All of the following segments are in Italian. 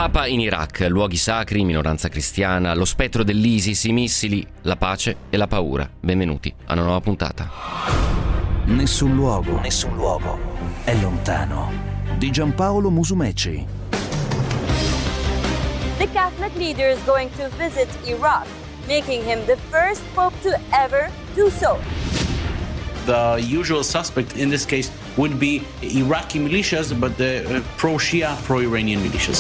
Papa in Iraq, luoghi sacri, minoranza cristiana, lo spettro dell'ISIS, i missili, la pace e la paura. Benvenuti a una nuova puntata. Nessun luogo è lontano. Di Giampaolo Musumeci. The Catholic leader is going to visit Iraq, making him the first pope to ever do so. The usual suspect in this case would be Iraqi militias, but the pro-Shia, pro-Iranian militias.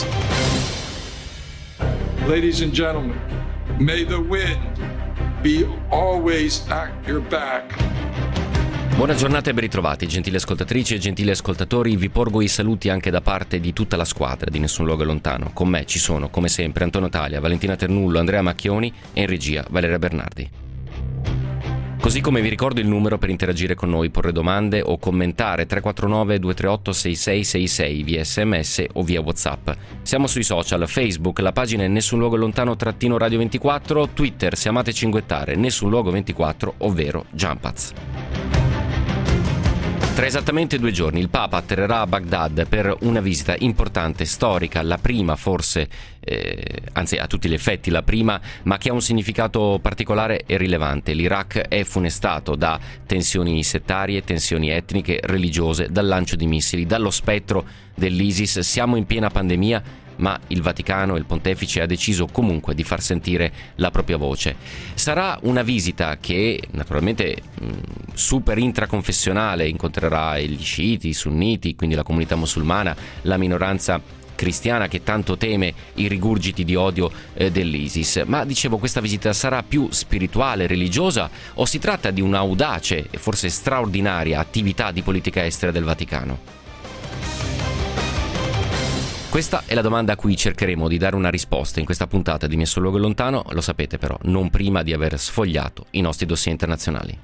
Ladies and gentlemen, may the wind be always at your back. Buona giornata e ben ritrovati, gentili ascoltatrici e gentili ascoltatori. Vi porgo i saluti anche da parte di tutta la squadra di Nessun Luogo è Lontano. Con me ci sono, come sempre, Antonio Taglia, Valentina Ternullo, Andrea Macchioni e in regia Valeria Bernardi. Così come vi ricordo il numero per interagire con noi, porre domande o commentare: 349 238 6666 via SMS o via WhatsApp. Siamo sui social, Facebook, la pagina è Nessun Luogo Lontano _Radio 24, Twitter se amate cinguettare Nessun Luogo 24, ovvero Jumpaz. Tra esattamente 2 giorni il Papa atterrerà a Baghdad per una visita importante, storica, la prima forse, anzi a tutti gli effetti la prima, ma che ha un significato particolare e rilevante. L'Iraq è funestato da tensioni settarie, tensioni etniche, religiose, dal lancio di missili, dallo spettro dell'ISIS. Siamo in piena pandemia, ma il Vaticano e il Pontefice ha deciso comunque di far sentire la propria voce. Sarà una visita che naturalmente super intraconfessionale, incontrerà gli sciiti, i sunniti, quindi la comunità musulmana, la minoranza cristiana che tanto teme i rigurgiti di odio dell'ISIS. Ma dicevo, questa visita sarà più spirituale, religiosa, o si tratta di un'audace e forse straordinaria attività di politica estera del Vaticano? Questa è la domanda a cui cercheremo di dare una risposta in questa puntata di Nessun Luogo è Lontano, lo sapete però, non prima di aver sfogliato i nostri dossier internazionali.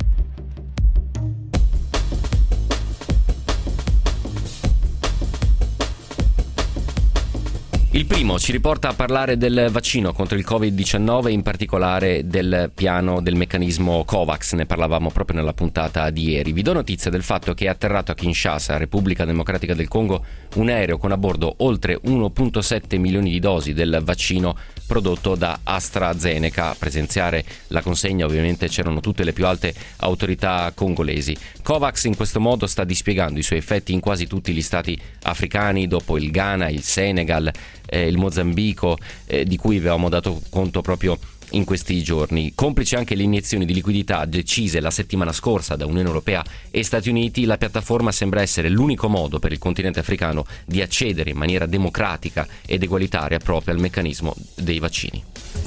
Il primo ci riporta a parlare del vaccino contro il Covid-19, in particolare del piano del meccanismo COVAX, ne parlavamo proprio nella puntata di ieri. Vi do notizia del fatto che è atterrato a Kinshasa, Repubblica Democratica del Congo, un aereo con a bordo oltre 1,7 milioni di dosi del vaccino prodotto da AstraZeneca. A presenziare la consegna ovviamente c'erano tutte le più alte autorità congolesi. COVAX in questo modo sta dispiegando i suoi effetti in quasi tutti gli stati africani, dopo il Ghana, il Senegal, il Mozambico, di cui avevamo dato conto proprio in questi giorni. Complice anche le iniezioni di liquidità decise la settimana scorsa da Unione Europea e Stati Uniti, la piattaforma sembra essere l'unico modo per il continente africano di accedere in maniera democratica ed egualitaria proprio al meccanismo dei vaccini.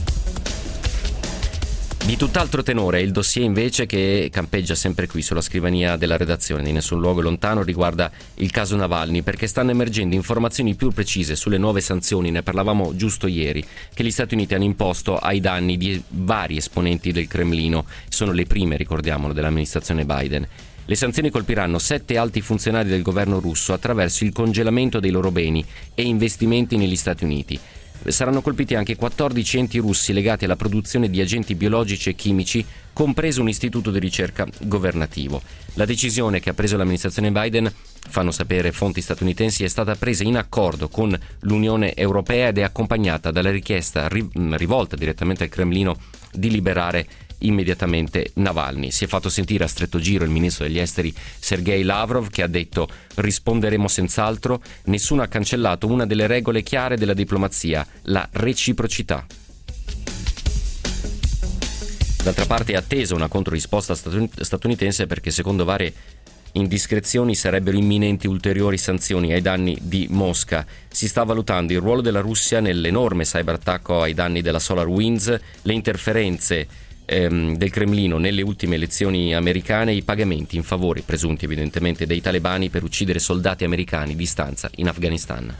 Di tutt'altro tenore il dossier invece che campeggia sempre qui sulla scrivania della redazione di Nessun Luogo è Lontano riguarda il caso Navalny, perché stanno emergendo informazioni più precise sulle nuove sanzioni, ne parlavamo giusto ieri, che gli Stati Uniti hanno imposto ai danni di vari esponenti del Cremlino. Sono le prime, ricordiamolo, dell'amministrazione Biden. Le sanzioni colpiranno 7 alti funzionari del governo russo attraverso il congelamento dei loro beni e investimenti negli Stati Uniti. Saranno colpiti anche 14 enti russi legati alla produzione di agenti biologici e chimici, compreso un istituto di ricerca governativo. La decisione che ha preso l'amministrazione Biden, fanno sapere fonti statunitensi, è stata presa in accordo con l'Unione Europea ed è accompagnata dalla richiesta rivolta direttamente al Cremlino di liberare immediatamente Navalny. Si è fatto sentire a stretto giro il ministro degli esteri Sergei Lavrov, che ha detto: risponderemo senz'altro, nessuno ha cancellato una delle regole chiare della diplomazia, la reciprocità. D'altra parte è attesa una controrisposta statunitense, perché secondo varie indiscrezioni sarebbero imminenti ulteriori sanzioni ai danni di Mosca. Si sta valutando il ruolo della Russia nell'enorme cyberattacco ai danni della SolarWinds, le interferenze del Cremlino nelle ultime elezioni americane, i pagamenti in favore presunti evidentemente dei talebani per uccidere soldati americani di stanza in Afghanistan.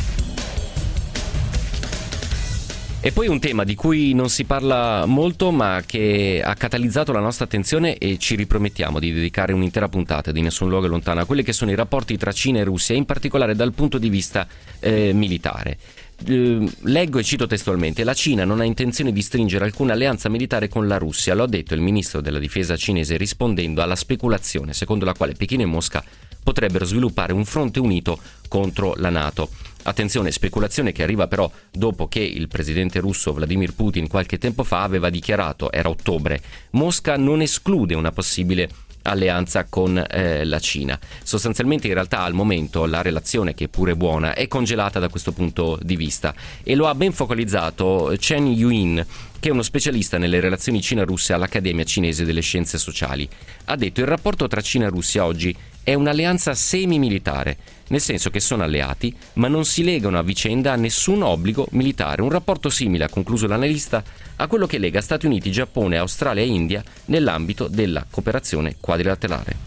E poi un tema di cui non si parla molto ma che ha catalizzato la nostra attenzione, e ci ripromettiamo di dedicare un'intera puntata di Nessun Luogo è Lontano a quelli che sono i rapporti tra Cina e Russia, in particolare dal punto di vista militare. Leggo e cito testualmente: la Cina non ha intenzione di stringere alcuna alleanza militare con la Russia, lo ha detto il ministro della difesa cinese rispondendo alla speculazione secondo la quale Pechino e Mosca potrebbero sviluppare un fronte unito contro la NATO. Attenzione, speculazione che arriva però dopo che il presidente russo Vladimir Putin qualche tempo fa aveva dichiarato, era ottobre, Mosca non esclude una possibile alleanza con la Cina. Sostanzialmente in realtà al momento la relazione, che pure buona, è congelata da questo punto di vista, e lo ha ben focalizzato Chen Yuin, che è uno specialista nelle relazioni Cina-Russia all'Accademia Cinese delle Scienze Sociali. Ha detto: il rapporto tra Cina e Russia oggi è un'alleanza semi-militare, nel senso che sono alleati ma non si legano a vicenda a nessun obbligo militare. Un rapporto simile, ha concluso l'analista, a quello che lega Stati Uniti, Giappone, Australia e India nell'ambito della cooperazione quadrilaterale.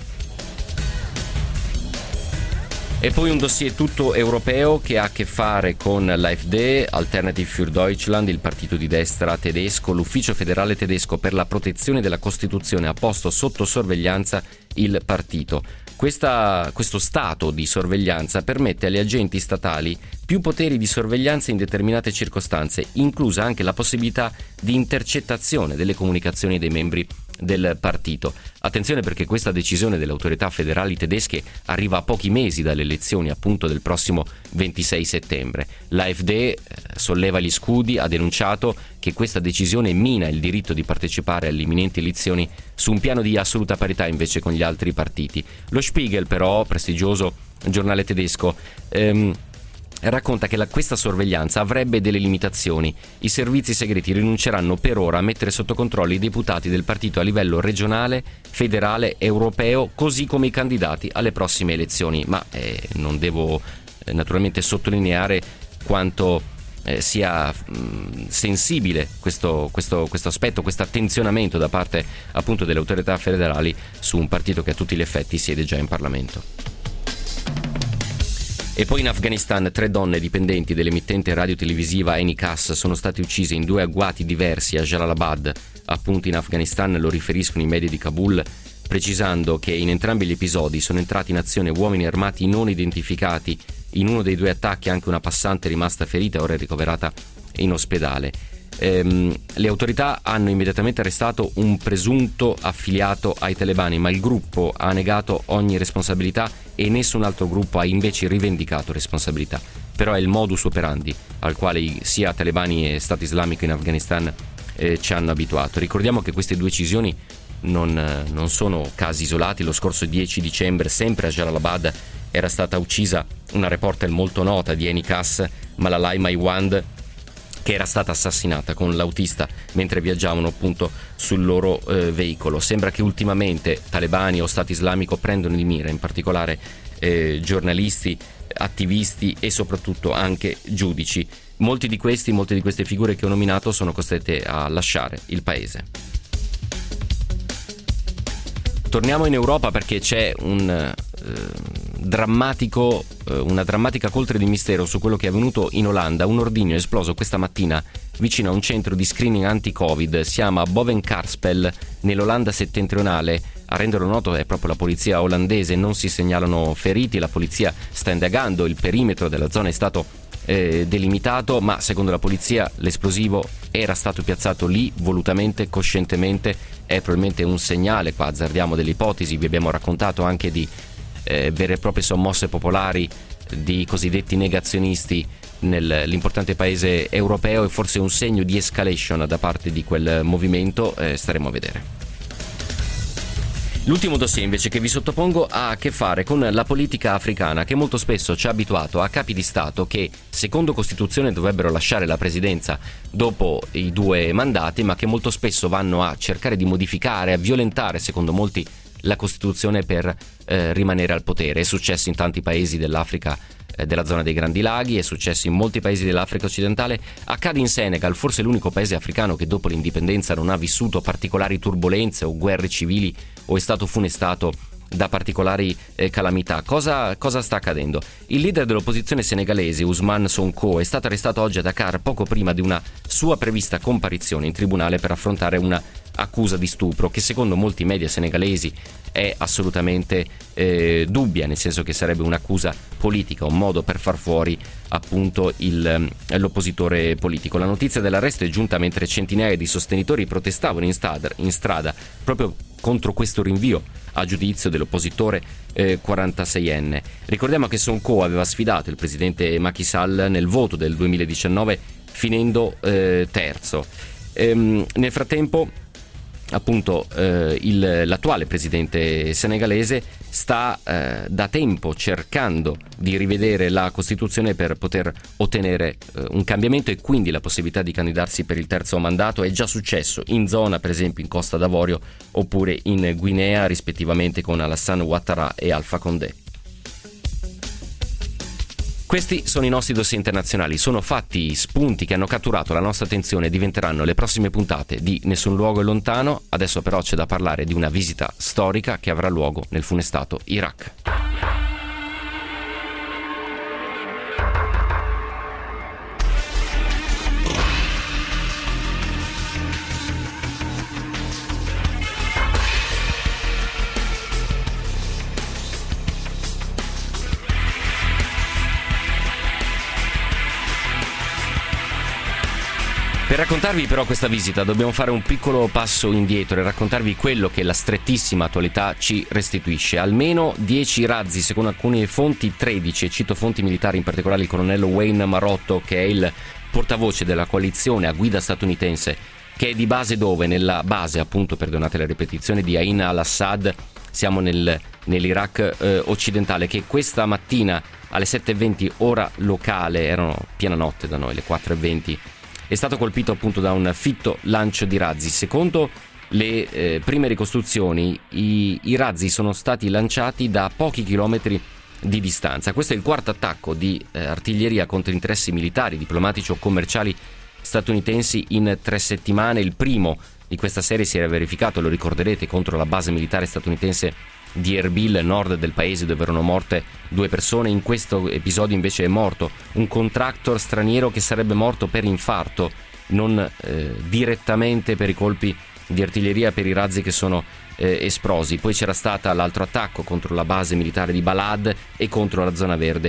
E poi un dossier tutto europeo che ha a che fare con l'AfD, Alternative für Deutschland, il partito di destra tedesco. L'ufficio federale tedesco per la protezione della Costituzione ha posto sotto sorveglianza il partito. Questo stato di sorveglianza permette agli agenti statali più poteri di sorveglianza in determinate circostanze, inclusa anche la possibilità di intercettazione delle comunicazioni dei membri del partito. Attenzione, perché questa decisione delle autorità federali tedesche arriva a pochi mesi dalle elezioni appunto del prossimo 26 settembre. L'AfD solleva gli scudi, ha denunciato che questa decisione mina il diritto di partecipare alle imminenti elezioni su un piano di assoluta parità invece con gli altri partiti. Lo Spiegel, però, prestigioso giornale tedesco, racconta che questa sorveglianza avrebbe delle limitazioni. I servizi segreti rinunceranno per ora a mettere sotto controllo i deputati del partito a livello regionale, federale, europeo, così come i candidati alle prossime elezioni. Ma non devo naturalmente sottolineare quanto sia sensibile questo aspetto, questo attenzionamento da parte appunto delle autorità federali su un partito che a tutti gli effetti siede già in Parlamento. E poi in Afghanistan 3 donne dipendenti dell'emittente radiotelevisiva Enikas sono state uccise in 2 agguati diversi a Jalalabad, appunto in Afghanistan, lo riferiscono i media di Kabul, precisando che in entrambi gli episodi sono entrati in azione uomini armati non identificati. In uno dei 2 attacchi anche una passante è rimasta ferita e ora è ricoverata in ospedale. Le autorità hanno immediatamente arrestato un presunto affiliato ai talebani, ma il gruppo ha negato ogni responsabilità e nessun altro gruppo ha invece rivendicato responsabilità. Però è il modus operandi al quale sia talebani e Stato islamico in Afghanistan ci hanno abituato. Ricordiamo che queste 2 uccisioni non sono casi isolati. Lo scorso 10 dicembre, sempre a Jalalabad, era stata uccisa una reporter molto nota di Enikas, Malalai Maiwand, che era stata assassinata con l'autista mentre viaggiavano appunto sul loro veicolo. Sembra che ultimamente talebani o Stato islamico prendono di mira in particolare giornalisti, attivisti e soprattutto anche giudici. Molte di queste figure che ho nominato sono costrette a lasciare il paese. Torniamo in Europa perché c'è una drammatica coltre di mistero su quello che è avvenuto in Olanda. Un ordigno è esploso questa mattina vicino a un centro di screening anti-Covid. Siamo a Bovenkarspel, nell'Olanda settentrionale. A renderlo noto è proprio la polizia olandese. Non si segnalano feriti, la polizia sta indagando, il perimetro della zona è stato delimitato, ma secondo la polizia l'esplosivo era stato piazzato lì volutamente, coscientemente. È probabilmente un segnale, qua azzardiamo delle ipotesi, vi abbiamo raccontato anche di vere e proprie sommosse popolari di cosiddetti negazionisti nell'importante paese europeo, e forse un segno di escalation da parte di quel movimento. Staremo a vedere. L'ultimo dossier invece che vi sottopongo ha a che fare con la politica africana, che molto spesso ci ha abituato a capi di Stato che secondo Costituzione dovrebbero lasciare la presidenza dopo i 2 mandati, ma che molto spesso vanno a cercare di modificare, a violentare secondo molti la Costituzione per rimanere al potere. È successo in tanti paesi dell'Africa, della zona dei Grandi Laghi, è successo in molti paesi dell'Africa occidentale, accade in Senegal, forse l'unico paese africano che dopo l'indipendenza non ha vissuto particolari turbolenze o guerre civili o è stato funestato da particolari calamità. Cosa sta accadendo? Il leader dell'opposizione senegalese, Ousmane Sonko, è stato arrestato oggi a Dakar poco prima di una sua prevista comparizione in tribunale per affrontare una accusa di stupro che secondo molti media senegalesi è assolutamente dubbia, nel senso che sarebbe un'accusa politica, un modo per far fuori appunto l'oppositore politico. La notizia dell'arresto è giunta mentre centinaia di sostenitori protestavano in strada proprio contro questo rinvio a giudizio dell'oppositore 46enne. Ricordiamo che Sonko aveva sfidato il presidente Macky Sall nel voto del 2019 finendo terzo. Nel frattempo appunto l'attuale presidente senegalese sta da tempo cercando di rivedere la Costituzione per poter ottenere un cambiamento e quindi la possibilità di candidarsi per il terzo mandato. È già successo in zona, per esempio in Costa d'Avorio oppure in Guinea, rispettivamente con Alassane Ouattara e Alpha Condé. Questi sono i nostri dossier internazionali, sono fatti, spunti che hanno catturato la nostra attenzione e diventeranno le prossime puntate di Nessun luogo è lontano. Adesso però c'è da parlare di una visita storica che avrà luogo nel funestato Iraq. Per raccontarvi però questa visita dobbiamo fare un piccolo passo indietro e raccontarvi quello che la strettissima attualità ci restituisce. Almeno 10 razzi, secondo alcune fonti 13, e cito fonti militari, in particolare il colonnello Wayne Marotto, che è il portavoce della coalizione a guida statunitense, che è di base dove? Nella base, appunto, perdonate la ripetizione, di Ain al-Assad, siamo nell'Iraq occidentale, che questa mattina alle 7:20 ora locale, erano piena notte da noi, le 4:20, è stato colpito appunto da un fitto lancio di razzi. Secondo le prime ricostruzioni, i razzi sono stati lanciati da pochi chilometri di distanza. Questo è il quarto attacco di artiglieria contro interessi militari, diplomatici o commerciali statunitensi in 3 settimane. Il primo di questa serie si era verificato, lo ricorderete, contro la base militare statunitense di Erbil, nord del paese, dove erano morte 2 persone. In questo episodio invece è morto un contractor straniero che sarebbe morto per infarto, non direttamente per i colpi di artiglieria, per i razzi che sono esplosi. Poi c'era stato l'altro attacco contro la base militare di Balad e contro la zona verde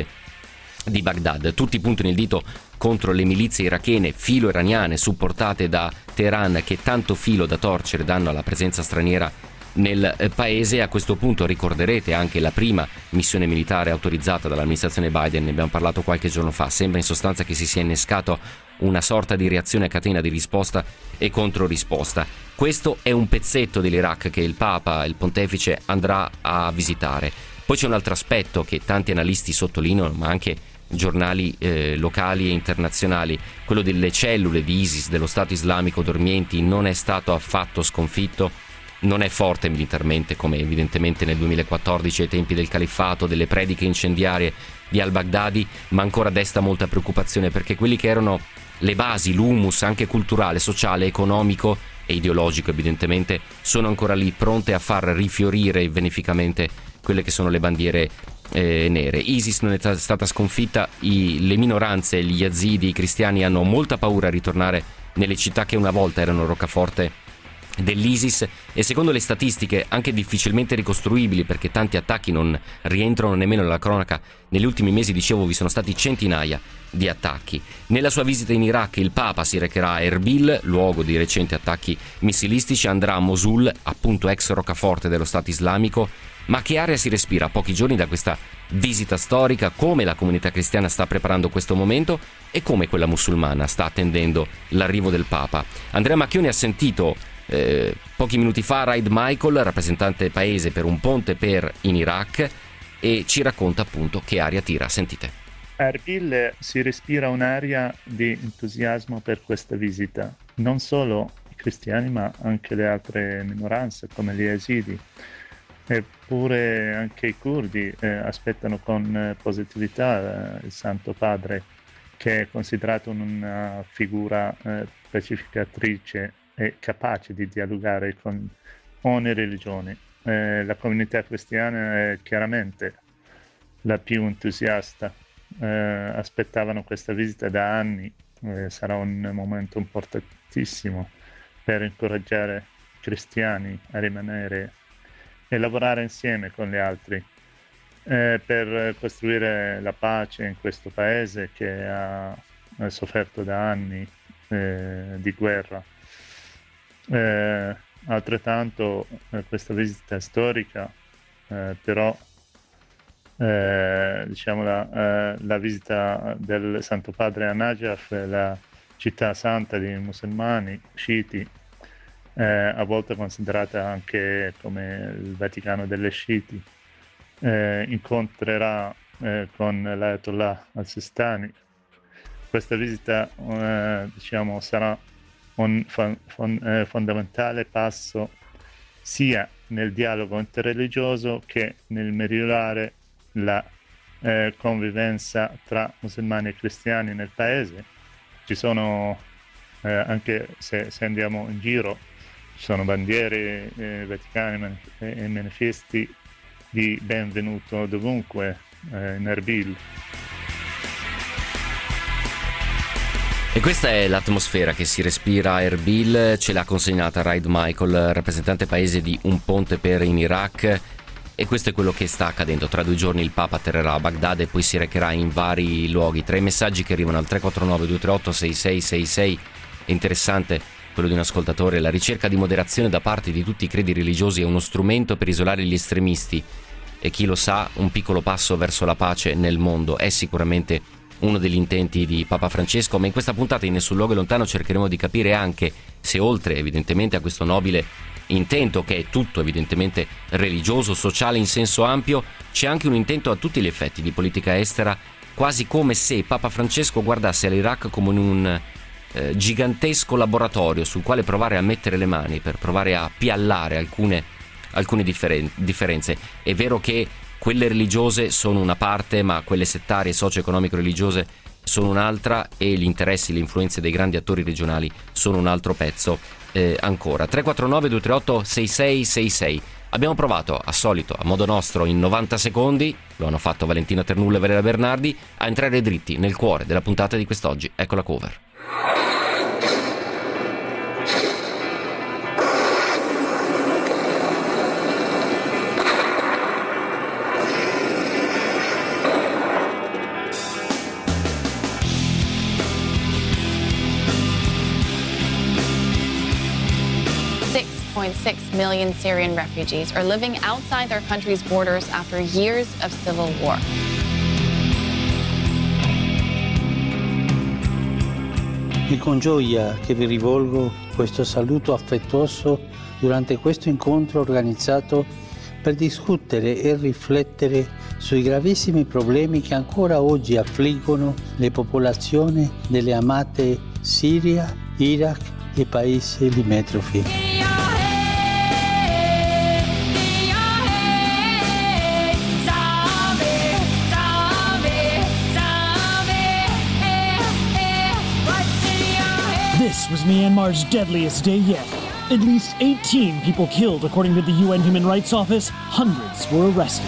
di Baghdad. Tutti puntano il dito contro le milizie irachene filo-iraniane supportate da Teheran, che tanto filo da torcere danno alla presenza straniera nel paese. A questo punto ricorderete anche la prima missione militare autorizzata dall'amministrazione Biden, ne abbiamo parlato qualche giorno fa. Sembra in sostanza che si sia innescato una sorta di reazione a catena di risposta e controrisposta. Questo è un pezzetto dell'Iraq che il Papa, il Pontefice, andrà a visitare. Poi c'è un altro aspetto che tanti analisti sottolineano, ma anche giornali locali e internazionali: quello delle cellule di ISIS, dello Stato islamico dormienti. Non è stato affatto sconfitto, non è forte militarmente come evidentemente nel 2014 ai tempi del califfato, delle prediche incendiarie di al-Baghdadi, ma ancora desta molta preoccupazione, perché quelli che erano le basi, l'humus anche culturale, sociale, economico e ideologico evidentemente, sono ancora lì, pronte a far rifiorire beneficamente quelle che sono le bandiere nere. ISIS non è stata sconfitta, le minoranze, gli yazidi, i cristiani hanno molta paura a ritornare nelle città che una volta erano roccaforte dell'ISIS, e secondo le statistiche anche difficilmente ricostruibili, perché tanti attacchi non rientrano nemmeno nella cronaca, negli ultimi mesi, dicevo, vi sono stati centinaia di attacchi. Nella sua visita in Iraq il Papa si recherà a Erbil, luogo di recenti attacchi missilistici, andrà a Mosul, appunto ex roccaforte dello Stato islamico. Ma che aria si respira a pochi giorni da questa visita storica? Come la comunità cristiana sta preparando questo momento e come quella musulmana sta attendendo l'arrivo del Papa? Andrea Macchioni ha sentito pochi minuti fa Raid Michael, rappresentante paese per un ponte per in Iraq, e ci racconta appunto che aria tira. Sentite. A Erbil si respira un'aria di entusiasmo per questa visita, non solo i cristiani ma anche le altre minoranze come gli yazidi, eppure anche i curdi aspettano con positività il Santo Padre, che è considerato una figura pacificatrice e capace di dialogare con ogni religione. La comunità cristiana è chiaramente la più entusiasta, aspettavano questa visita da anni, sarà un momento importantissimo per incoraggiare i cristiani a rimanere e lavorare insieme con gli altri per costruire la pace in questo paese che ha sofferto da anni di guerra. altrettanto questa visita storica, però diciamo la visita del Santo Padre a Najaf, la città santa dei musulmani sciiti, a volte considerata anche come il Vaticano delle sciiti, incontrerà con l'Ayatollah al-Sistani. Questa visita diciamo sarà un fondamentale passo sia nel dialogo interreligioso che nel migliorare la convivenza tra musulmani e cristiani nel paese. Ci sono anche se andiamo in giro, ci sono bandiere vaticane e manifesti di benvenuto dovunque in Erbil. E questa è l'atmosfera che si respira a Erbil, ce l'ha consegnata Raid Michael, rappresentante paese di Un Ponte per in Iraq, e questo è quello che sta accadendo. Tra 2 giorni il Papa atterrerà a Baghdad e poi si recherà in vari luoghi. Tra i messaggi che arrivano al 349-238-6666 è interessante quello di un ascoltatore: la ricerca di moderazione da parte di tutti i credi religiosi è uno strumento per isolare gli estremisti e chi lo sa un piccolo passo verso la pace nel mondo. È sicuramente uno degli intenti di Papa Francesco, ma in questa puntata in Nessun Luogo Lontano cercheremo di capire anche se, oltre evidentemente a questo nobile intento che è tutto evidentemente religioso, sociale in senso ampio, c'è anche un intento a tutti gli effetti di politica estera, quasi come se Papa Francesco guardasse all'Iraq come in un gigantesco laboratorio sul quale provare a mettere le mani per provare a piallare alcune differenze. È vero che quelle religiose sono una parte, ma quelle settarie socio-economico-religiose sono un'altra, e gli interessi, le influenze dei grandi attori regionali sono un altro pezzo ancora. 349-238-6666. Abbiamo provato, a solito, a modo nostro, in 90 secondi, lo hanno fatto Valentina Ternulla e Valeria Bernardi, a entrare dritti nel cuore della puntata di quest'oggi. Ecco la cover. .6 million Syrian refugees are living outside their country's borders after years of civil war. È con gioia che vi rivolgo questo saluto affettuoso durante questo incontro organizzato per discutere e riflettere sui gravissimi problemi che ancora oggi affliggono le popolazioni delle amate Siria, Iraq e paesi limitrofi. This was Myanmar's deadliest day yet. At least 18 people killed, according to the UN Human Rights Office. Hundreds were arrested.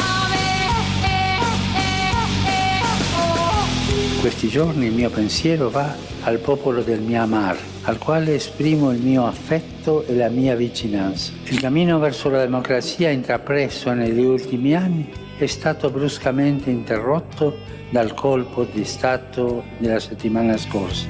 Questi giorni il mio pensiero va al popolo del Myanmar, al quale esprimo il mio affetto e la mia vicinanza. Il cammino verso la democrazia intrapreso negli ultimi anni è stato bruscamente interrotto dal colpo di Stato della settimana scorsa.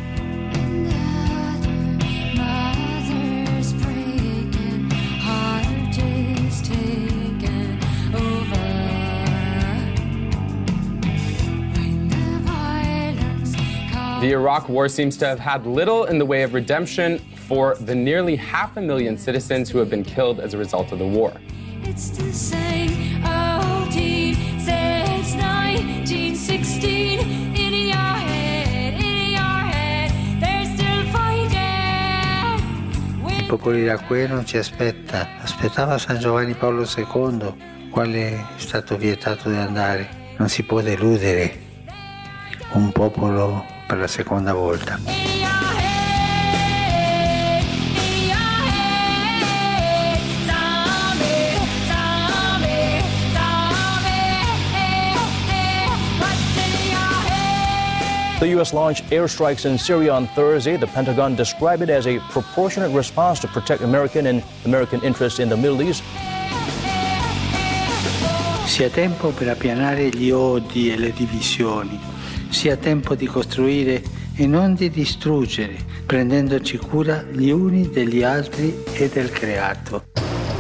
The Iraq War seems to have had little in the way of redemption for the nearly 500,000 citizens who have been killed as a result of the war. It's the same old team since 1916. In your head, they're still fighting. Il popolo iracheno ci aspettava San Giovanni Paolo II, quale è stato vietato di andare. Non si può deludere un popolo per la seconda volta. The U.S. launched airstrikes in Syria on Thursday. The Pentagon described it as a proportionate response to protect American interests in the Middle East. Sia tempo per appianare gli odi e le divisioni, sia tempo di costruire e non di distruggere, prendendoci cura gli uni degli altri e del creato.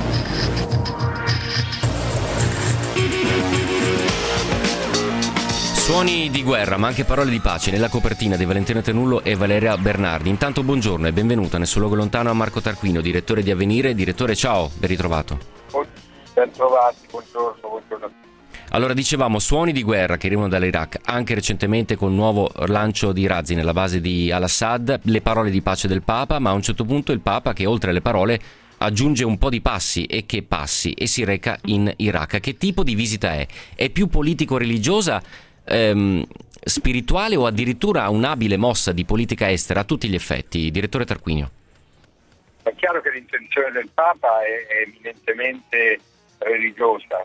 Suoni di guerra, ma anche parole di pace nella copertina di Valentina Ternullo e Valeria Bernardi. Intanto buongiorno e benvenuta nel suo luogo lontano a Marco Tarquinio, direttore di Avvenire. Direttore, ciao, ben ritrovato. Ben trovati, buongiorno. Allora, dicevamo, suoni di guerra che arrivano dall'Iraq, anche recentemente con nuovo lancio di razzi nella base di Al-Assad, le parole di pace del Papa, ma a un certo punto il Papa, che oltre alle parole aggiunge un po' di passi e si reca in Iraq. Che tipo di visita è? È più politico-religiosa, spirituale o addirittura un'abile mossa di politica estera a tutti gli effetti? Direttore Tarquinio. È chiaro che l'intenzione del Papa è evidentemente religiosa,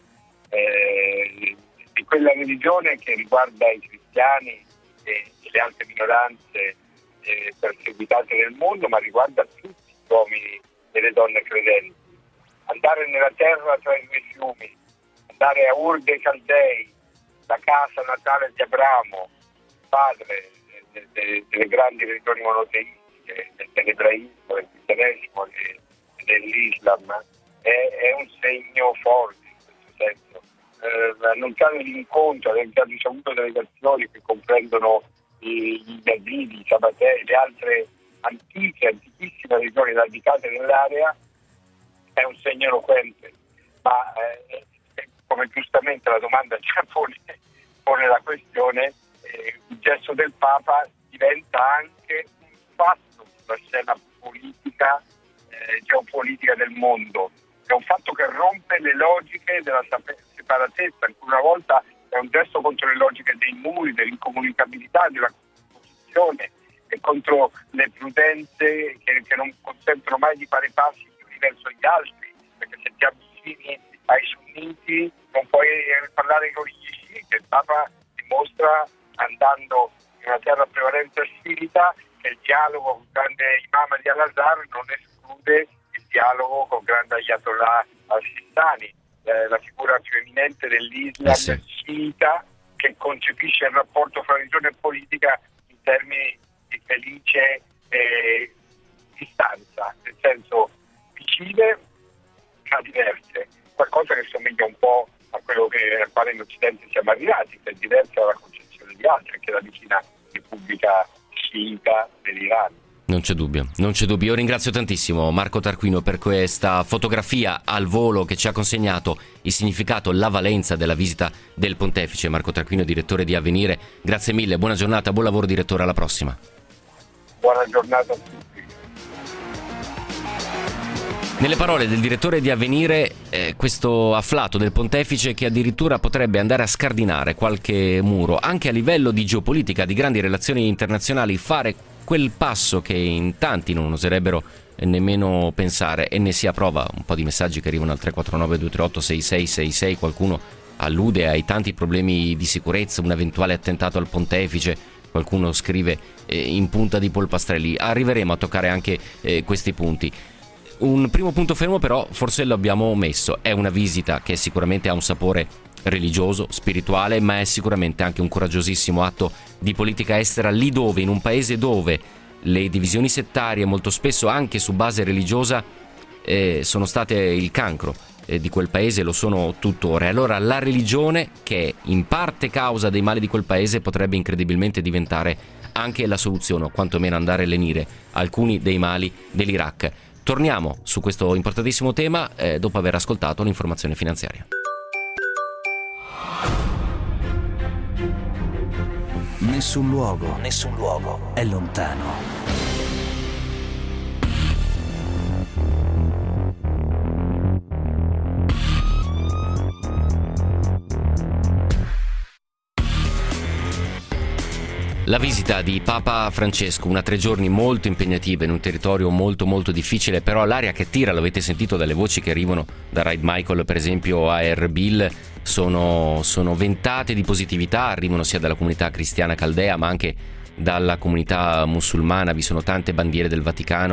di quella religione che riguarda i cristiani e le altre minoranze perseguitate nel mondo, ma riguarda tutti gli uomini e le donne credenti. Andare nella terra tra i due fiumi, andare a Ur dei Caldei, la casa natale di Abramo, padre delle grandi religioni monoteistiche, dell'ebraismo, del cristianesimo e dell'Islam, è un segno forte in questo senso. Annunciare l'incontro, aver già ricevuto delegazioni che comprendono gli yazidi, i sabatei, le altre antichissime religioni radicate nell'area, è un segno eloquente, ma come giustamente la domanda già pone la questione, il gesto del Papa diventa anche un fatto sulla scena politica, geopolitica del mondo. È un fatto che rompe le logiche della separatezza, ancora una volta è un gesto contro le logiche dei muri, dell'incomunicabilità, della Costituzione e contro le prudenze che non consentono mai di fare passi gli uni verso gli altri, perché se ti avvicini ai sunniti non puoi parlare con gli sciiti. Il Papa dimostra, andando in una terra prevalentemente sciita, che il dialogo con il grande imam di Al-Azhar non esclude il dialogo con il grande Ayatollah al-Sistani, la figura più eminente dell'Islam sciita, che concepisce il rapporto fra religione e politica in termini di felice distanza, nel senso vicine ma diverse, qualcosa che somiglia un po' a quello al quale in Occidente siamo arrivati, che è diversa dalla concezione di altri, che è la vicina Repubblica Sciita dell'Iran. Non c'è dubbio. Io ringrazio tantissimo Marco Tarquinio per questa fotografia al volo che ci ha consegnato il significato, la valenza della visita del Pontefice. Marco Tarquinio, direttore di Avvenire, grazie mille, buona giornata, buon lavoro direttore, alla prossima. Buona giornata a tutti. Nelle parole del direttore di Avvenire, questo afflato del Pontefice che addirittura potrebbe andare a scardinare qualche muro, anche a livello di geopolitica, di grandi relazioni internazionali, fare quel passo che in tanti non oserebbero nemmeno pensare, e ne sia prova un po' di messaggi che arrivano al 349 238 6666, qualcuno allude ai tanti problemi di sicurezza, un eventuale attentato al Pontefice, qualcuno scrive in punta di polpastrelli. Arriveremo a toccare anche questi punti. Un primo punto fermo però forse lo abbiamo messo: è una visita che sicuramente ha un sapore religioso, spirituale, ma è sicuramente anche un coraggiosissimo atto di politica estera, lì dove, in un paese dove le divisioni settarie, molto spesso anche su base religiosa, sono state il cancro di quel paese, lo sono tuttora. E allora la religione, che è in parte causa dei mali di quel paese, potrebbe incredibilmente diventare anche la soluzione, o quantomeno andare a lenire alcuni dei mali dell'Iraq. Torniamo su questo importantissimo tema dopo aver ascoltato l'informazione finanziaria. Nessun luogo è lontano. La visita di Papa Francesco, una 3 giorni molto impegnativa in un territorio molto molto difficile, però l'aria che tira, l'avete sentito dalle voci che arrivano da Raid Michael per esempio a Erbil, sono ventate di positività, arrivano sia dalla comunità cristiana caldea ma anche dalla comunità musulmana. Vi sono tante bandiere del Vaticano,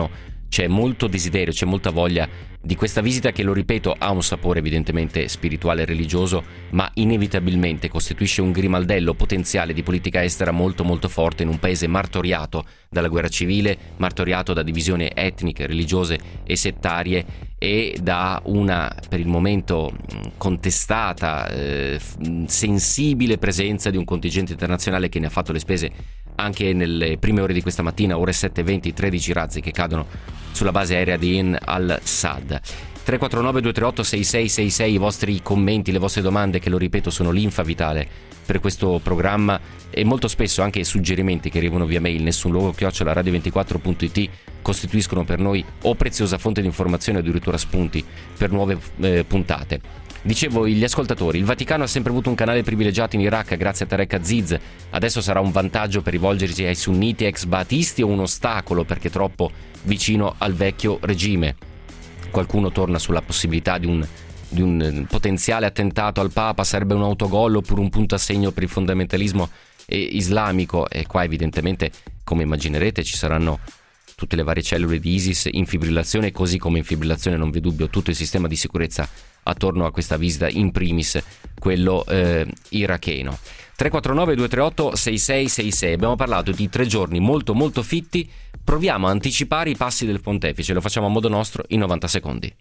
c'è molto desiderio, c'è molta voglia di questa visita che, lo ripeto, ha un sapore evidentemente spirituale e religioso, ma inevitabilmente costituisce un grimaldello potenziale di politica estera molto molto forte in un paese martoriato dalla guerra civile, martoriato da divisioni etniche, religiose e settarie e da una, per il momento, contestata, sensibile presenza di un contingente internazionale che ne ha fatto le spese anche nelle prime ore di questa mattina, ore 7:20, 13 razzi che cadono sulla base aerea di Ain al-Sad. 349-238-6666, i vostri commenti, le vostre domande, che, lo ripeto, sono linfa vitale per questo programma, e molto spesso anche i suggerimenti che arrivano via mail nessunluogo@radio24.it costituiscono per noi o preziosa fonte di informazione o addirittura spunti per nuove puntate. Dicevo, gli ascoltatori: il Vaticano ha sempre avuto un canale privilegiato in Iraq grazie a Tarek Aziz, adesso sarà un vantaggio per rivolgersi ai sunniti ex baathisti o un ostacolo perché troppo vicino al vecchio regime? Qualcuno torna sulla possibilità di un potenziale attentato al Papa, sarebbe un autogol oppure un punto a segno per il fondamentalismo islamico, e qua evidentemente, come immaginerete, ci saranno tutte le varie cellule di ISIS in fibrillazione, così come in fibrillazione, non vi è dubbio, tutto il sistema di sicurezza attorno a questa visita, in primis quello iracheno. 349-238-6666. Abbiamo parlato di 3 giorni molto molto fitti, proviamo a anticipare i passi del pontefice, lo facciamo a modo nostro in 90 secondi.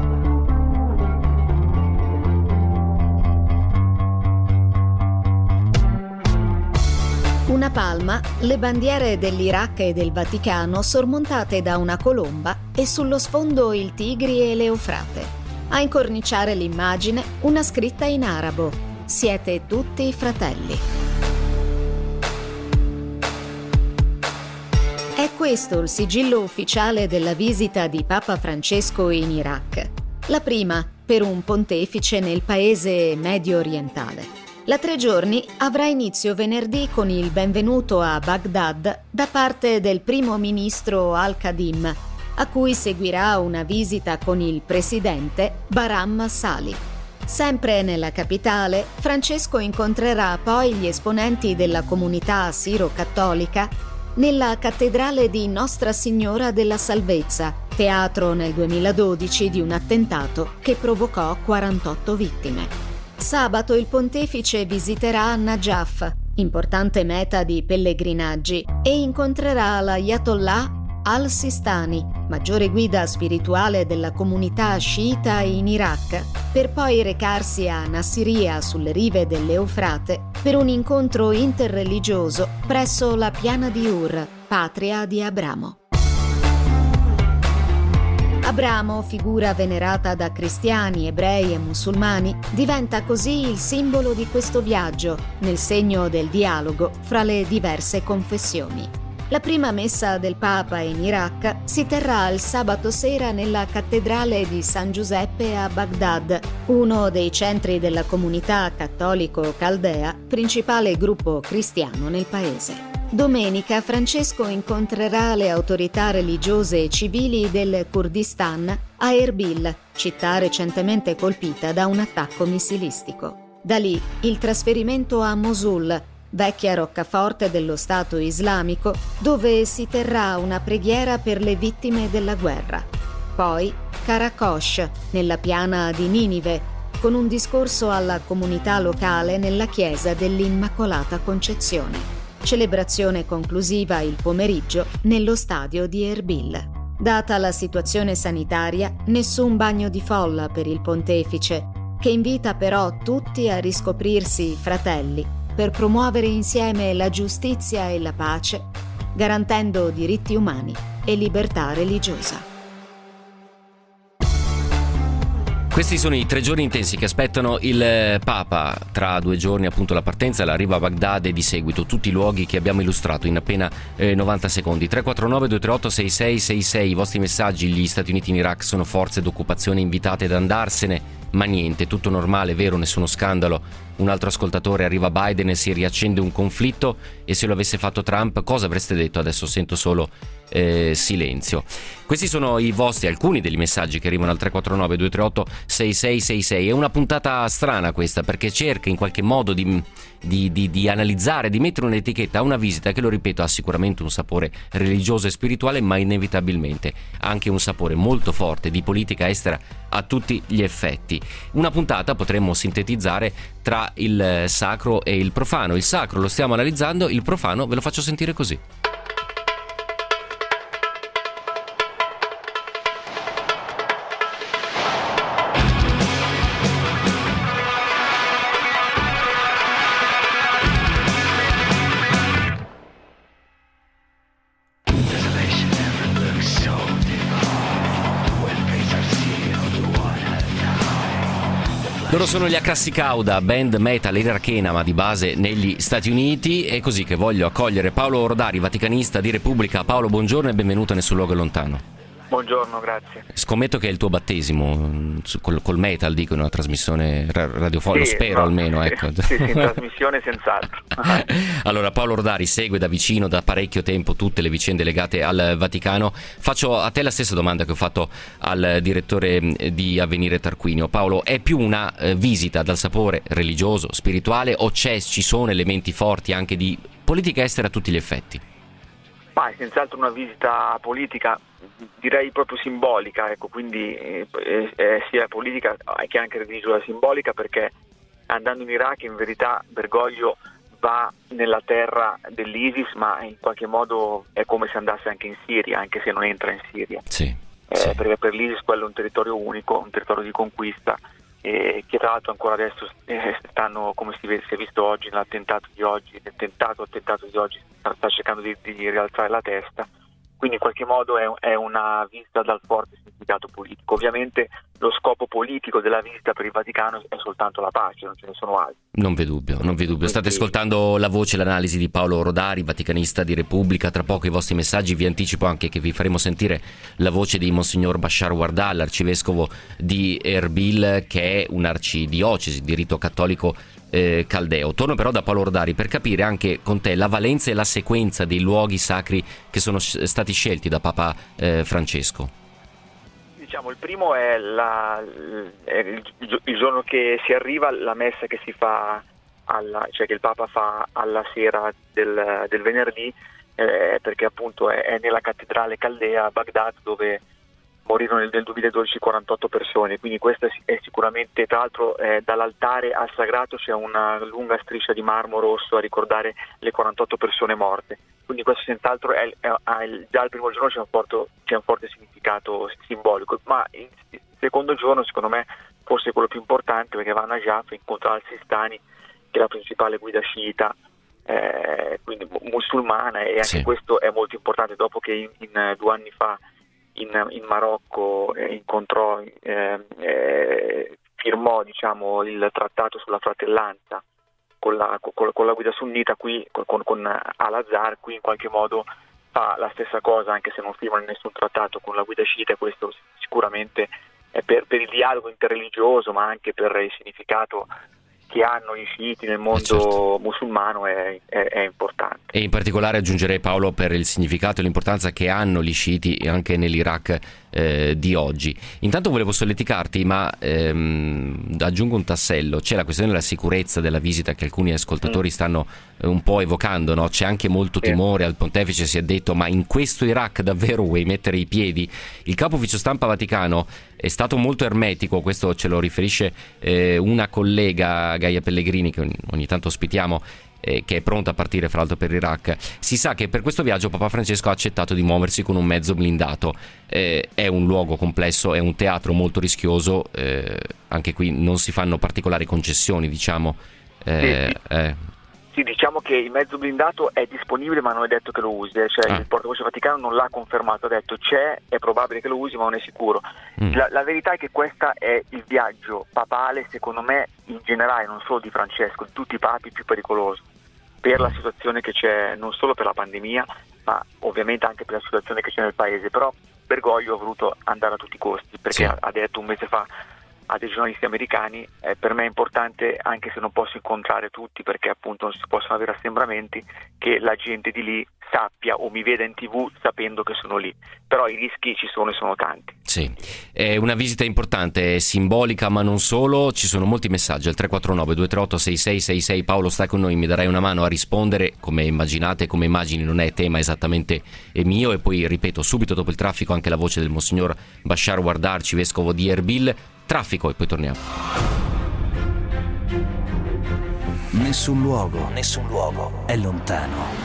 Una palma, le bandiere dell'Iraq e del Vaticano sormontate da una colomba e sullo sfondo il Tigri e l'Eufrate. A incorniciare l'immagine una scritta in arabo: siete tutti fratelli. È questo il sigillo ufficiale della visita di Papa Francesco in Iraq. La prima per un pontefice nel paese medio orientale. La 3 giorni avrà inizio venerdì con il benvenuto a Baghdad da parte del primo ministro Al-Kadhim, a cui seguirà una visita con il presidente Bahram Salih. Sempre nella capitale, Francesco incontrerà poi gli esponenti della comunità siro-cattolica nella cattedrale di Nostra Signora della Salvezza, teatro nel 2012 di un attentato che provocò 48 vittime. Sabato il pontefice visiterà Najaf, importante meta di pellegrinaggi, e incontrerà l'Ayatollah al-Sistani, maggiore guida spirituale della comunità sciita in Iraq, per poi recarsi a Nassiriya sulle rive dell'Eufrate per un incontro interreligioso presso la piana di Ur, patria di Abramo. Abramo, figura venerata da cristiani, ebrei e musulmani, diventa così il simbolo di questo viaggio, nel segno del dialogo fra le diverse confessioni. La prima messa del Papa in Iraq si terrà il sabato sera nella cattedrale di San Giuseppe a Baghdad, uno dei centri della comunità cattolico-caldea, principale gruppo cristiano nel paese. Domenica Francesco incontrerà le autorità religiose e civili del Kurdistan a Erbil, città recentemente colpita da un attacco missilistico. Da lì il trasferimento a Mosul, vecchia roccaforte dello Stato islamico, dove si terrà una preghiera per le vittime della guerra. Poi Karakosh, nella piana di Ninive, con un discorso alla comunità locale nella chiesa dell'Immacolata Concezione. Celebrazione conclusiva il pomeriggio nello stadio di Erbil. Data la situazione sanitaria, nessun bagno di folla per il pontefice, che invita però tutti a riscoprirsi fratelli per promuovere insieme la giustizia e la pace, garantendo diritti umani e libertà religiosa. Questi sono i 3 giorni intensi che aspettano il Papa. Tra 2 giorni, appunto, la partenza, l'arrivo a Baghdad e di seguito tutti i luoghi che abbiamo illustrato in appena 90 secondi. 349-238-6666, i vostri messaggi. Gli Stati Uniti in Iraq sono forze d'occupazione invitate ad andarsene, ma niente, tutto normale, vero, nessuno scandalo. Un altro ascoltatore: arriva Biden e si riaccende un conflitto, e se lo avesse fatto Trump cosa avreste detto? Adesso sento solo silenzio. Questi sono i vostri, alcuni degli messaggi che arrivano al 349 238 6666. È una puntata strana questa, perché cerca in qualche modo di analizzare, di mettere un'etichetta a una visita che, lo ripeto, ha sicuramente un sapore religioso e spirituale, ma inevitabilmente anche un sapore molto forte di politica estera a tutti gli effetti. Una puntata potremmo sintetizzare tra il sacro e il profano. Il sacro lo stiamo analizzando, il profano ve lo faccio sentire così. Loro sono gli Acassicauda, band metal irachena ma di base negli Stati Uniti. È così che voglio accogliere Paolo Rodari, vaticanista di Repubblica. Paolo, buongiorno e benvenuto nel Sul Luogo Lontano. Buongiorno, grazie. Scommetto che è il tuo battesimo col metal, dico, in una trasmissione radiofonica, sì, spero, no, almeno. Ecco. Sì, in trasmissione senz'altro. Allora, Paolo Rodari segue da vicino, da parecchio tempo, tutte le vicende legate al Vaticano. Faccio a te la stessa domanda che ho fatto al direttore di Avvenire Tarquinio. Paolo, è più una visita dal sapore religioso, spirituale, o ci sono elementi forti anche di politica estera a tutti gli effetti? Ma è senz'altro una visita politica, direi proprio simbolica, ecco, quindi sia politica che anche religiosa simbolica, perché andando in Iraq in verità Bergoglio va nella terra dell'ISIS, ma in qualche modo è come se andasse anche in Siria, anche se non entra in Siria. Sì. Perché per l'ISIS quello è un territorio unico, un territorio di conquista, che tra l'altro ancora adesso stanno, come si è visto oggi nell'attentato di oggi, nel tentato attentato di oggi, sta cercando di rialzare la testa. Quindi in qualche modo è una visita dal forte significato politico. Ovviamente lo scopo politico della visita per il Vaticano è soltanto la pace, non ce ne sono altri. Non vi dubbio. State ascoltando la voce e l'analisi di Paolo Rodari, vaticanista di Repubblica. Tra poco i vostri messaggi. Vi anticipo anche che vi faremo sentire la voce di Monsignor Bashar Wardà, l'arcivescovo di Erbil, che è un'arcidiocesi di rito cattolico caldeo. Torno però da Paolo Rodari per capire anche con te la valenza e la sequenza dei luoghi sacri che sono stati scelti da Papa Francesco. Diciamo, il primo è il giorno che si arriva, la messa che si fa cioè che il Papa fa alla sera del venerdì, perché appunto è nella cattedrale caldea a Baghdad, dove morirono nel 2012 48 persone, quindi questa è sicuramente, tra l'altro dall'altare al sagrato c'è una lunga striscia di marmo rosso a ricordare le 48 persone morte, quindi questo senz'altro già il primo giorno c'è un forte significato simbolico, ma il secondo giorno secondo me forse è quello più importante, perché va a Najaf e incontra al-Sistani, che è la principale guida sciita, quindi musulmana, e anche questo è molto importante, dopo che in 2 anni fa in Marocco incontrò, firmò diciamo il trattato sulla fratellanza con la guida sunnita, qui con Al-Azhar, qui in qualche modo fa la stessa cosa, anche se non firma nessun trattato con la guida sciita, e questo sicuramente è per il dialogo interreligioso, ma anche per il significato che hanno gli sciiti nel mondo musulmano è importante. E in particolare aggiungerei, Paolo, per il significato e l'importanza che hanno gli sciiti anche nell'Iraq di oggi. Intanto volevo solleticarti, ma aggiungo un tassello. C'è la questione della sicurezza della visita che alcuni ascoltatori stanno un po' evocando, no? C'è anche molto timore, al pontefice si è detto: ma in questo Iraq davvero vuoi mettere i piedi? Il capo ufficio stampa Vaticano è stato molto ermetico, questo ce lo riferisce una collega, Gaia Pellegrini, che ogni tanto ospitiamo, che è pronta a partire fra l'altro per l'Iraq. Si sa che per questo viaggio Papa Francesco ha accettato di muoversi con un mezzo blindato. È un luogo complesso, è un teatro molto rischioso, anche qui non si fanno particolari concessioni, diciamo. Sì, diciamo che il mezzo blindato è disponibile, ma non è detto che lo usi, cioè il portavoce Vaticano non l'ha confermato, ha detto è probabile che lo usi, ma non è sicuro. La verità è che questo è il viaggio papale, secondo me, in generale, non solo di Francesco, di tutti i papi, più pericoloso, per la situazione che c'è, non solo per la pandemia, ma ovviamente anche per la situazione che c'è nel paese. Però Bergoglio ha voluto andare a tutti i costi, perché ha detto un mese fa a dei giornalisti americani. Per me è importante, anche se non posso incontrare tutti perché appunto non si possono avere assembramenti, che la gente di lì sappia o mi veda in TV sapendo che sono lì, però i rischi ci sono e sono tanti. Sì, è una visita importante, simbolica, ma non solo. Ci sono molti messaggi al 349 238 6666. Paolo, stai con noi, mi darai una mano a rispondere. Come immaginate, come immagini, non è tema esattamente mio. E poi ripeto, subito dopo il traffico anche la voce del Monsignor Bashar Wardar, arcivescovo di Erbil. Traffico e poi torniamo. Nessun luogo è lontano.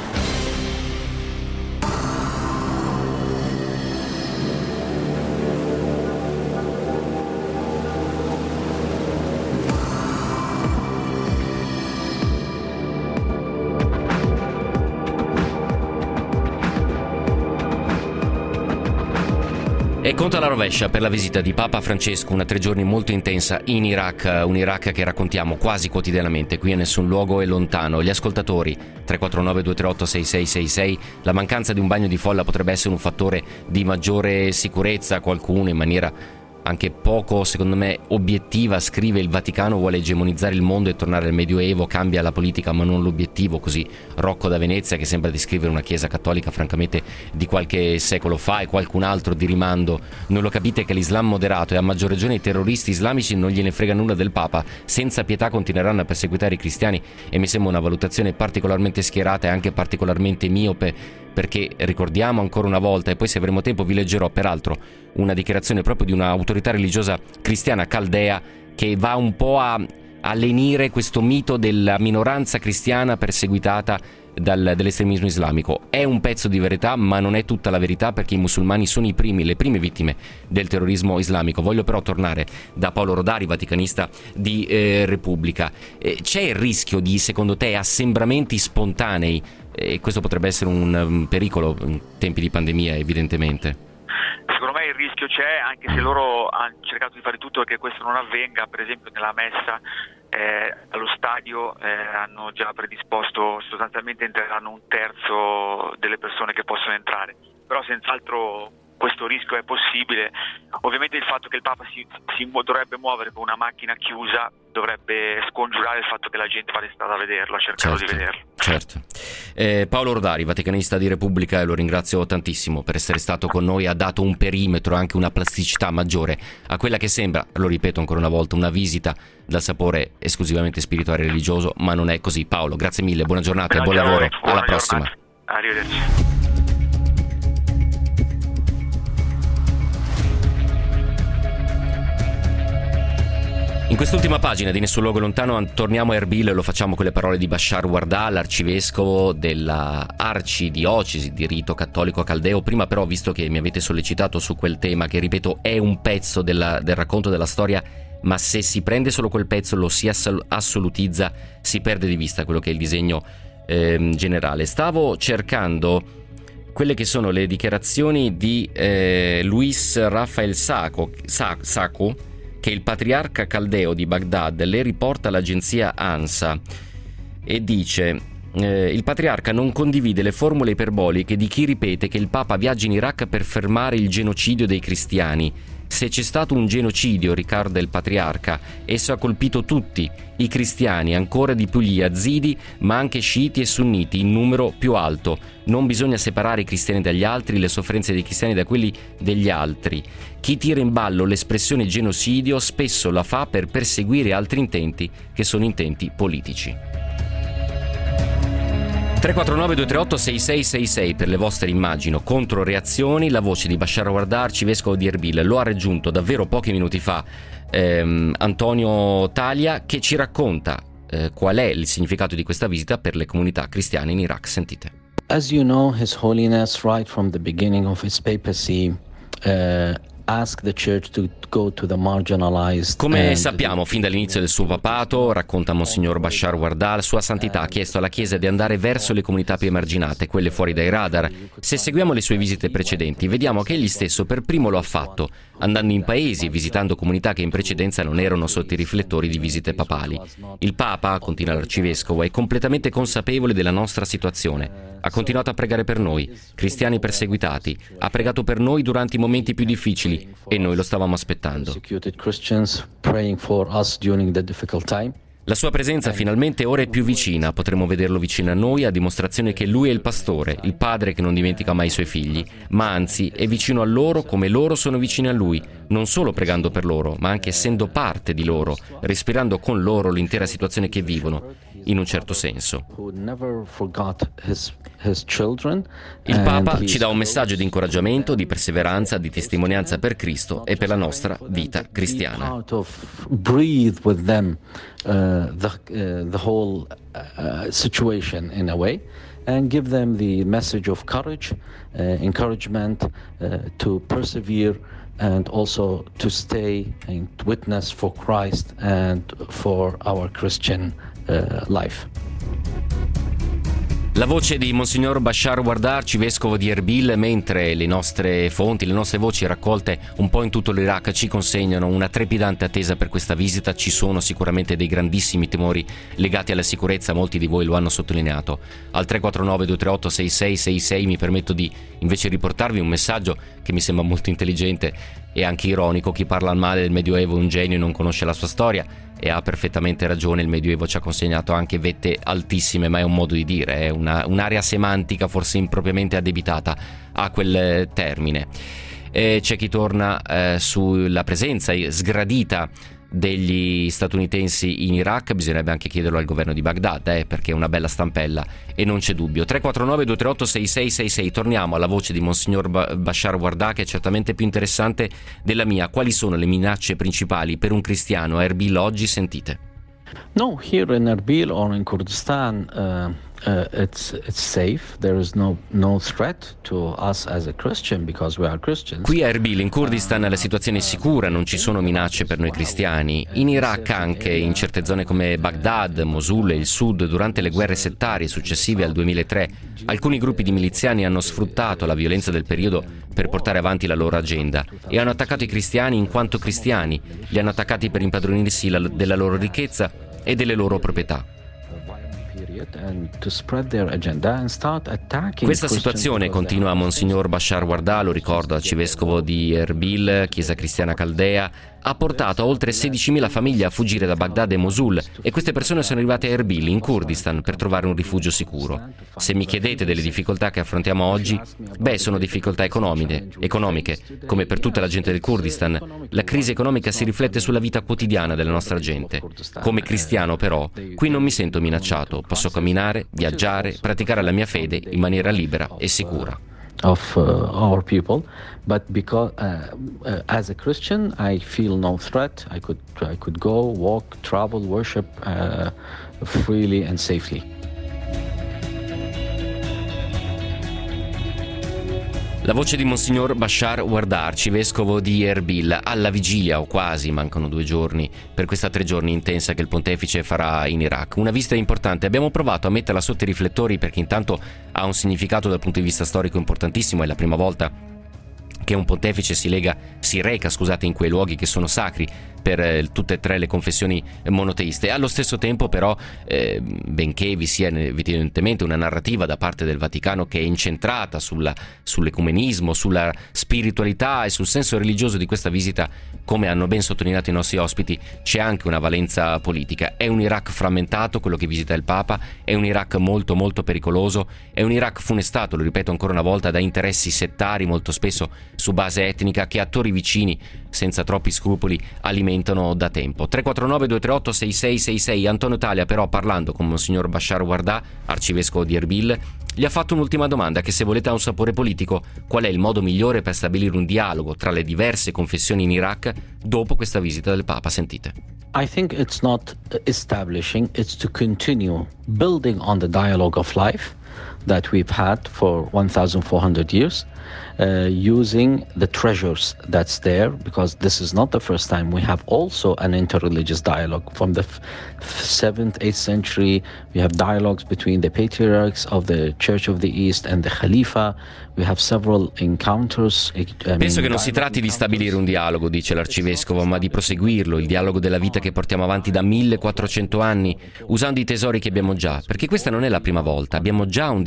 E conto alla rovescia per la visita di Papa Francesco, una 3 giorni molto intensa in Iraq, un Iraq che raccontiamo quasi quotidianamente, qui a Nessun luogo è lontano. Gli ascoltatori 349 238 6666, la mancanza di un bagno di folla potrebbe essere un fattore di maggiore sicurezza. Qualcuno in maniera anche poco, secondo me, obiettiva scrive: il Vaticano vuole egemonizzare il mondo e tornare al Medioevo, cambia la politica ma non l'obiettivo. Così Rocco da Venezia, che sembra descrivere una chiesa cattolica francamente di qualche secolo fa, e qualcun altro di rimando: non lo capite che l'Islam moderato, e a maggior ragione i terroristi islamici, non gliene frega nulla del Papa, senza pietà continueranno a perseguitare i cristiani. E mi sembra una valutazione particolarmente schierata e anche particolarmente miope, perché ricordiamo ancora una volta, e poi se avremo tempo vi leggerò peraltro una dichiarazione proprio di un'autorità religiosa cristiana caldea, che va un po' a lenire questo mito della minoranza cristiana perseguitata dall'estremismo islamico. È un pezzo di verità, ma non è tutta la verità, perché i musulmani sono le prime vittime del terrorismo islamico. Voglio però tornare da Paolo Rodari, vaticanista di Repubblica. C'è il rischio di, secondo te, assembramenti spontanei? E questo potrebbe essere un pericolo in tempi di pandemia, evidentemente. Secondo me il rischio c'è, anche se loro hanno cercato di fare tutto perché questo non avvenga. Per esempio nella messa allo stadio hanno già predisposto, sostanzialmente entreranno un terzo delle persone che possono entrare, però senz'altro questo rischio è possibile. Ovviamente il fatto che il Papa si dovrebbe muovere con una macchina chiusa dovrebbe scongiurare il fatto che la gente vada in strada a vederlo, a cercare di vederlo. Certo. Paolo Rodari, vaticanista di Repubblica, e lo ringrazio tantissimo per essere stato con noi. Ha dato un perimetro, anche una plasticità maggiore a quella che sembra, lo ripeto ancora una volta, una visita dal sapore esclusivamente spirituale e religioso, ma non è così. Paolo, grazie mille, buona giornata e buon lavoro. Alla prossima. Arrivederci. In quest'ultima pagina di Nessun luogo lontano torniamo a Erbil e lo facciamo con le parole di Bashar Wardar, l'arcivescovo della arcidiocesi di rito cattolico caldeo. Prima però, visto che mi avete sollecitato su quel tema, che ripeto è un pezzo del racconto della storia, ma se si prende solo quel pezzo, lo si assolutizza, si perde di vista quello che è il disegno generale. Stavo cercando quelle che sono le dichiarazioni di Luis Rafael Sacco, che il patriarca caldeo di Baghdad le riporta l'agenzia ANSA, e dice: il patriarca non condivide le formule iperboliche di chi ripete che il Papa viaggia in Iraq per fermare il genocidio dei cristiani. Se c'è stato un genocidio, ricorda il patriarca, esso ha colpito tutti, i cristiani, ancora di più gli yazidi, ma anche sciiti e sunniti in numero più alto. Non bisogna separare i cristiani dagli altri, le sofferenze dei cristiani da quelli degli altri. Chi tira in ballo l'espressione genocidio spesso la fa per perseguire altri intenti, che sono intenti politici. 349 238 6666 per le vostre, immagino, controreazioni. La voce di Bashar Wardar, arcivescovo di Erbil, lo ha raggiunto davvero pochi minuti fa Antonio Taglia, che ci racconta qual è il significato di questa visita per le comunità cristiane in Iraq. Sentite. As you know, His Holiness, right from the beginning of his papacy, ask the church to go to the marginalized. Come sappiamo, fin dall'inizio del suo papato, racconta Monsignor Bashar Wardar, Sua Santità ha chiesto alla Chiesa di andare verso le comunità più emarginate, quelle fuori dai radar. Se seguiamo le sue visite precedenti, vediamo che egli stesso per primo lo ha fatto, andando in paesi e visitando comunità che in precedenza non erano sotto i riflettori di visite papali. Il Papa, continua l'arcivescovo, è completamente consapevole della nostra situazione. Ha continuato a pregare per noi, cristiani perseguitati, ha pregato per noi durante i momenti più difficili, figli e noi lo stavamo aspettando. La sua presenza finalmente ora è più vicina, potremo vederlo vicino a noi a dimostrazione che lui è il pastore, il padre che non dimentica mai i suoi figli, ma anzi è vicino a loro come loro sono vicini a lui, non solo pregando per loro, ma anche essendo parte di loro, respirando con loro l'intera situazione che vivono, in un certo senso. Il Papa ci dà un messaggio di incoraggiamento, di perseveranza, di testimonianza per Cristo e per la nostra vita cristiana. The whole situation in a way, and give them the message of courage, encouragement to persevere, and also to stay and witness for Christ and for our Christian life. La voce di Monsignor Bashar Wardar, arcivescovo di Erbil, mentre le nostre fonti, le nostre voci raccolte un po' in tutto l'Iraq ci consegnano una trepidante attesa per questa visita. Ci sono sicuramente dei grandissimi timori legati alla sicurezza, molti di voi lo hanno sottolineato. Al 349-238-6666 mi permetto di invece riportarvi un messaggio che mi sembra molto intelligente e anche ironico. Chi parla al male del Medioevo è un genio e non conosce la sua storia, e ha perfettamente ragione. Il Medioevo ci ha consegnato anche vette altissime, ma è un modo di dire, è un'area semantica forse impropriamente addebitata a quel termine. C'è chi torna sulla presenza sgradita degli statunitensi in Iraq. Bisognerebbe anche chiederlo al governo di Baghdad, perché è una bella stampella e non c'è dubbio. 349-238-6666. Torniamo alla voce di Monsignor Bashar Wardar, che è certamente più interessante della mia. Quali sono le minacce principali per un cristiano a Erbil oggi? Sentite. No, here in Erbil or in Kurdistan, it's safe. There is no threat to us as a Christian because we are Christians. Qui a Erbil, in Kurdistan, la situazione è sicura, non ci sono minacce per noi cristiani. In Iraq anche, in certe zone come Baghdad, Mosul e il sud, durante le guerre settarie successive al 2003, alcuni gruppi di miliziani hanno sfruttato la violenza del periodo per portare avanti la loro agenda e hanno attaccato i cristiani in quanto cristiani, li hanno attaccati per impadronirsi della loro ricchezza e delle loro proprietà. Questa situazione, continua Monsignor Bashar Wardar, lo ricordo, arcivescovo di Erbil, chiesa cristiana caldea, ha portato a oltre 16.000 famiglie a fuggire da Baghdad e Mosul, e queste persone sono arrivate a Erbil, in Kurdistan, per trovare un rifugio sicuro. Se mi chiedete delle difficoltà che affrontiamo oggi, sono difficoltà economiche, come per tutta la gente del Kurdistan. La crisi economica si riflette sulla vita quotidiana della nostra gente. Come cristiano, però, qui non mi sento minacciato, posso camminare, viaggiare, praticare la mia fede in maniera libera e sicura. Of our people, but because as a Christian I feel no threat. I could go, walk, travel, worship freely and safely. La voce di Monsignor Bashar Wardar, arcivescovo di Erbil, alla vigilia o quasi, mancano 2 giorni, per questa 3 giorni intensa che il pontefice farà in Iraq. Una visita importante, abbiamo provato a metterla sotto i riflettori perché intanto ha un significato dal punto di vista storico importantissimo, è la prima volta che un pontefice si reca in quei luoghi che sono sacri per tutte e 3 le confessioni monoteiste. Allo stesso tempo però, benché vi sia evidentemente una narrativa da parte del Vaticano che è incentrata sull'ecumenismo, sulla spiritualità e sul senso religioso di questa visita, come hanno ben sottolineato i nostri ospiti, c'è anche una valenza politica. È un Iraq frammentato quello che visita il Papa, è un Iraq molto molto pericoloso, è un Iraq funestato, lo ripeto ancora una volta, da interessi settari molto spesso su base etnica che attori vicini senza troppi scrupoli alimentano da tempo. 349-238-6666. Antonio Talia però, parlando con Monsignor Bashar Wardar, arcivescovo di Erbil, gli ha fatto un'ultima domanda che, se volete, ha un sapore politico. Qual è il modo migliore per stabilire un dialogo tra le diverse confessioni in Iraq dopo questa visita del Papa? Sentite. I think it's not establishing, it's to continue building on the dialogue of life that we've had for 1,400 years. Using the treasures that's there, because this is not the first time. We have also an interreligious dialogue from the 7th, 8th century. We have dialogues between the patriarchs of the Church of the East and the Khalifa. We have several encounters. Penso che non si tratti di stabilire un dialogo, dice l'arcivescovo, ma di proseguirlo, il dialogo della vita che portiamo avanti da 1400 anni, usando i tesori che abbiamo già, perché questa non è la prima volta. Abbiamo già un dialogo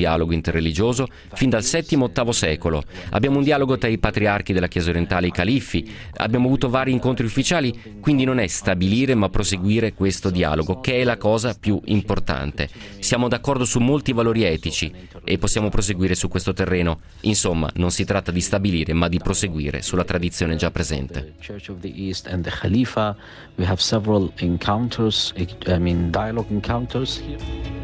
dialogo interreligioso fin dal VII-VIII secolo. Abbiamo un dialogo tra i patriarchi della Chiesa orientale e i califfi, abbiamo avuto vari incontri ufficiali, quindi non è stabilire ma proseguire questo dialogo, che è la cosa più importante. Siamo d'accordo su molti valori etici e possiamo proseguire su questo terreno. Insomma, non si tratta di stabilire ma di proseguire sulla tradizione già presente. Church of the East and the Khalifa, we have several encounters, dialogue encounters here.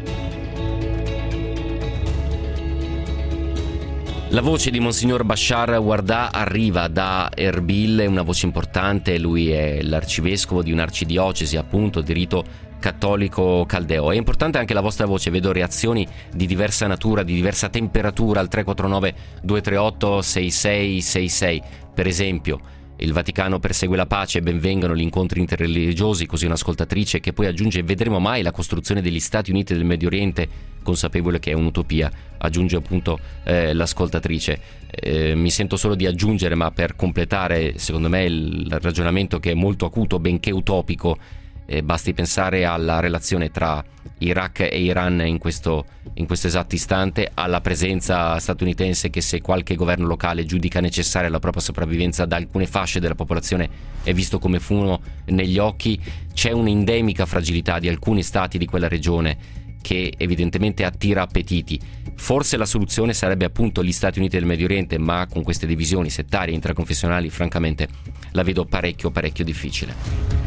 La voce di Monsignor Bashar Wardah arriva da Erbil, è una voce importante, lui è l'arcivescovo di un'arcidiocesi appunto di rito cattolico caldeo. È importante anche la vostra voce, vedo reazioni di diversa natura, di diversa temperatura al 349 238 6666. Per esempio, il Vaticano persegue la pace, benvengano gli incontri interreligiosi, così un'ascoltatrice che poi aggiunge: vedremo mai la costruzione degli Stati Uniti del Medio Oriente, consapevole che è un'utopia, aggiunge appunto l'ascoltatrice. Mi sento solo di aggiungere, ma per completare secondo me il ragionamento, che è molto acuto benché utopico, basti pensare alla relazione tra Iraq e Iran in questo esatto istante, alla presenza statunitense che, se qualche governo locale giudica necessaria la propria sopravvivenza da alcune fasce della popolazione, è visto come fumo negli occhi. C'è un'endemica fragilità di alcuni stati di quella regione che evidentemente attira appetiti. Forse la soluzione sarebbe appunto gli Stati Uniti del Medio Oriente, ma con queste divisioni settarie e intraconfessionali francamente la vedo parecchio difficile.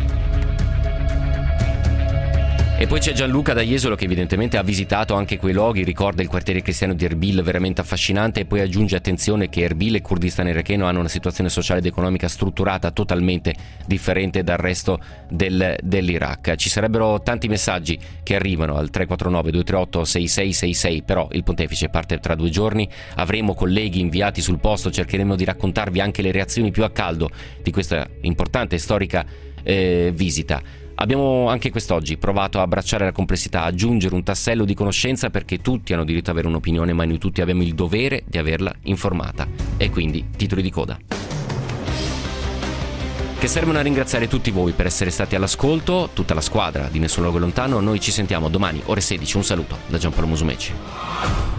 E poi c'è Gianluca da Jesolo, che evidentemente ha visitato anche quei luoghi, ricorda il quartiere cristiano di Erbil veramente affascinante, e poi aggiunge: attenzione che Erbil e Kurdistan iracheno hanno una situazione sociale ed economica strutturata totalmente differente dal resto dell'Iraq. Ci sarebbero tanti messaggi che arrivano al 349 238 6666, però il pontefice parte tra 2 giorni, avremo colleghi inviati sul posto, cercheremo di raccontarvi anche le reazioni più a caldo di questa importante e storica visita. Abbiamo anche quest'oggi provato a abbracciare la complessità, aggiungere un tassello di conoscenza, perché tutti hanno diritto ad avere un'opinione, ma noi tutti abbiamo il dovere di averla informata. E quindi, titoli di coda che servono a ringraziare tutti voi per essere stati all'ascolto, tutta la squadra di Nessun Luogo Lontano. Noi ci sentiamo domani ore 16. Un saluto da Giampaolo Musumeci.